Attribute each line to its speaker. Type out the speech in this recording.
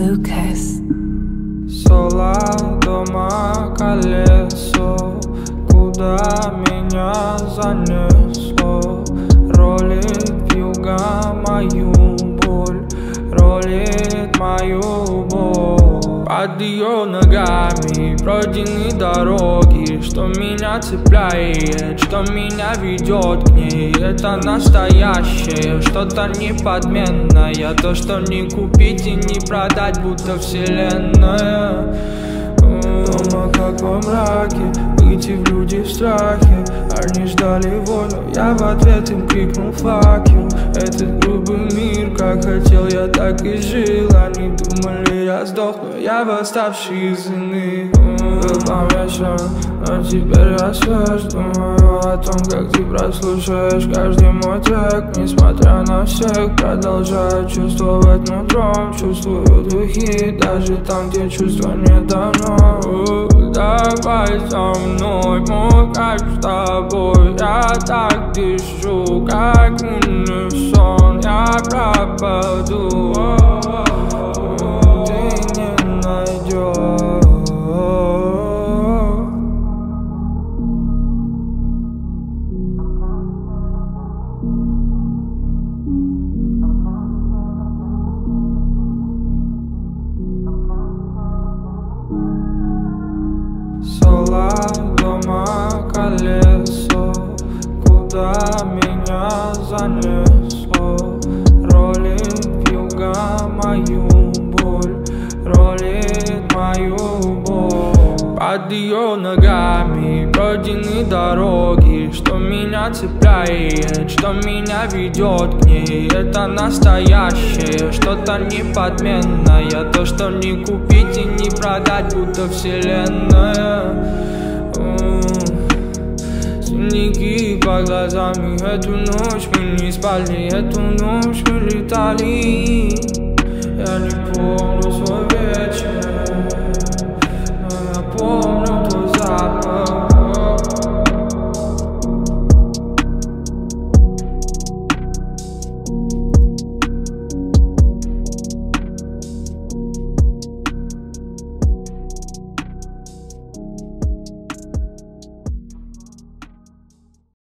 Speaker 1: Lucas.
Speaker 2: Сола дома колесо, куда меня занесло. Ролит вьюга мою боль, ролит мою боль. Под ее ногами пройдены дороги, что меня цепляет, что меня ведет к ней. Это настоящее, что-то неподменное, то, что не купить и не продать, будто вселенная. Дома как во мраке, выйти в люди в страхе. Они ждали войну, я в ответ им крикнул fuck you. Этот грубый мир, как хотел я, так и жил. Они думали, я сдохну, я восставший из иных. Был там вечер, но теперь я свеж. Думаю о том, как ты прослушаешь каждый мой трек. Несмотря на всех, продолжаю чувствовать нутром. Чувствую духи, даже там, где чувства не дано. Давай со мной, мой кайф с тобой. Я так дышу, как унисон. Я пропаду, ты не найдешь. Сола дома колесо, куда меня занесло. Ролит вьюга мою боль, ролит мою боль. Под ее ногами пройдены дороги, что меня цепляет, что меня ведет к ней. Это настоящее, что-то неподменное, то, что не купить и не продать, будто вселенная. Синяки по глазам, и эту ночь мы не спали, эту ночь мы летали. Я не помню свой вечер, но я помню твой запах.